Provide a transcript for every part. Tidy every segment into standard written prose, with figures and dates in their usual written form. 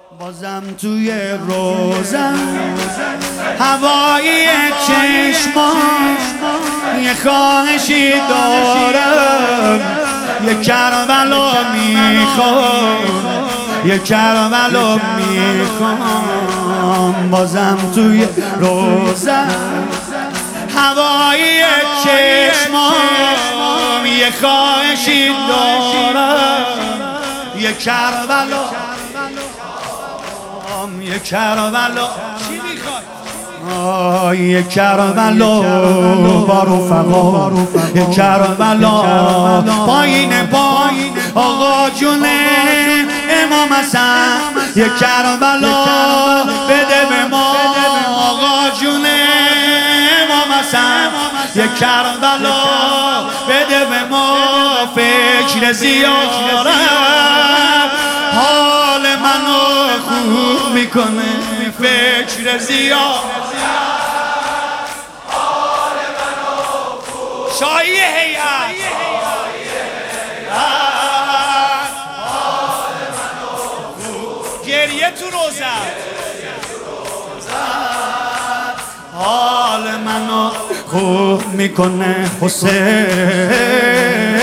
بازم توی روزم هوای چشمان یه خواهشی دارم، یه کربلا میخوام، یه کربلا میخوام. بازم توی روزم هوای چشمان یه خواهشی دارم، یه کربلا، یه کربلا. چی میخوای؟ یه کربلا با رفقا، یه کربلا پایین پایین آقا جونه امام حسن، یه کربلا بده به ما آقا جونه امام حسن، یه کربلا بده به ما. فکر زیارت حال منو خوب میکنه، فکر زیاد حال منو خوب. شاهی هیئت حال منو خوب. گریه تو روزم حال منو خوب میکنه حسین.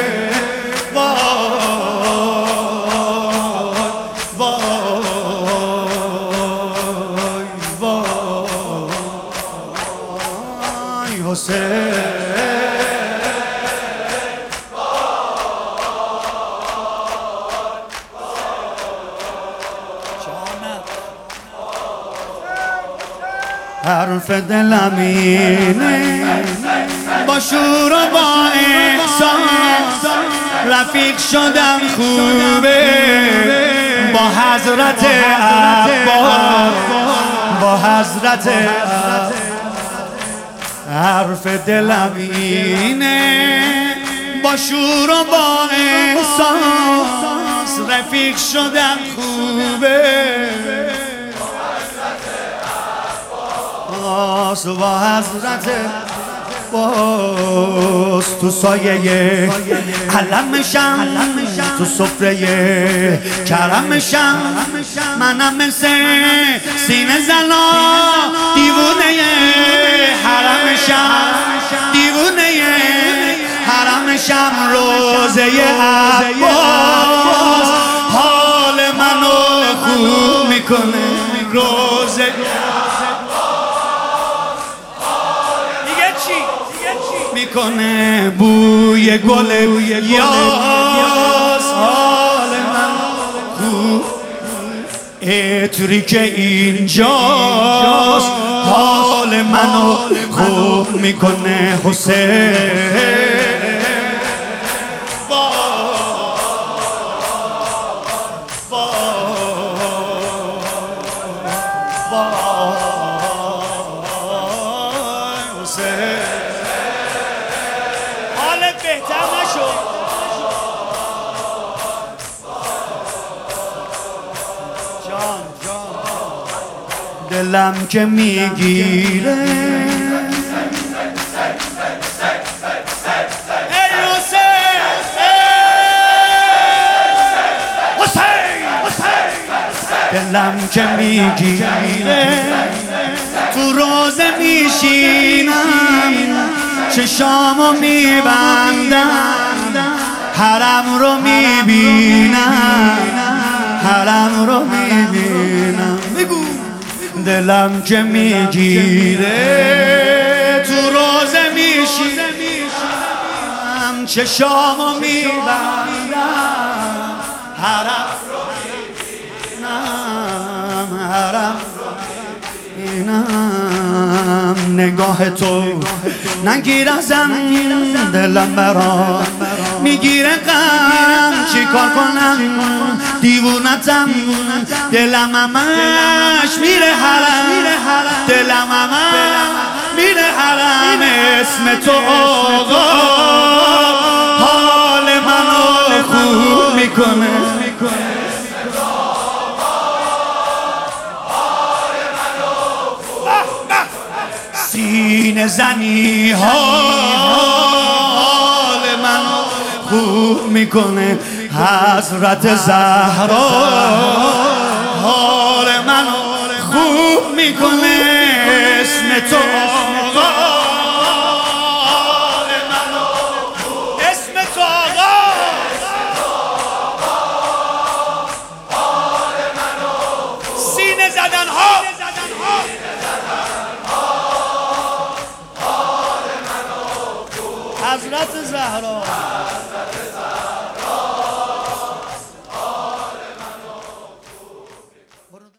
حرف دلم اینه با شور و با احساس رفیق شدم خوبه با حضرت عباس، با حضرت عباس. حرف دلم اینه با شور و با احساس رفیق شدم خوبه با حضرت باز. تو سایه علمشم، تو سفره کرمشم، منم مثل سینه زنا دیوونه حرمشم، دیوونه حرمشم. روزه عباس حال منو خوب میکنه، روزه میکنه بوی گل یاس. حال من خوب عطری که اینجاست حال منو خوب میکنه حسین. بهتر نشد جان دلم که میگیره ای حسین، دلم که میگیره تو روزه میشینم چشامو میبندم حرم رو میبینم، حرم رو میبینم. بگو دلم که میگیره تو روزه میشینم چشامو میبندم حرم رو میبینم، حرم نگاه تو نگیر ازم دلم برام میگیره غم، چی کار کنم دیوونتم دلم همش میره حرم، دلم همش میره حرم. اسم تو آقا حال منو خوب میکنه، سینه زنی حال من خوب میکنه حضرت زهرا. میکنه اسم تو آقا، اسم تو آقا، سینه زدن ها حضرت زهرا